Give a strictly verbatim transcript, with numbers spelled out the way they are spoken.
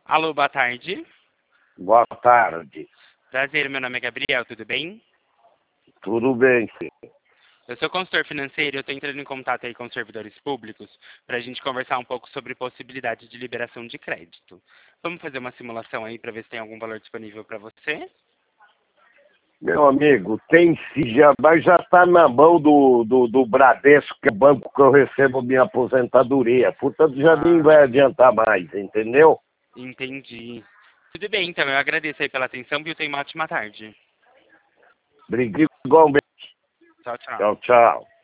Alô, boa tarde. Boa tarde. Prazer, meu nome é Gabriel, tudo bem? Tudo bem, filho? Eu sou consultor financeiro e eu estou entrando em contato aí com os servidores públicos para a gente conversar um pouco sobre possibilidade de liberação de crédito. Vamos fazer uma simulação aí para ver se tem algum valor disponível para você? Meu amigo, tem sim, já, mas já está na mão do, do, do Bradesco, que é o banco que eu recebo minha aposentadoria. Portanto, já nem Ah, vai adiantar mais, entendeu? entendi. Tudo bem, então. Eu agradeço aí pela atenção e tenha uma ótima tarde. Obrigado igualmente. Tchau, tchau. Tchau, tchau.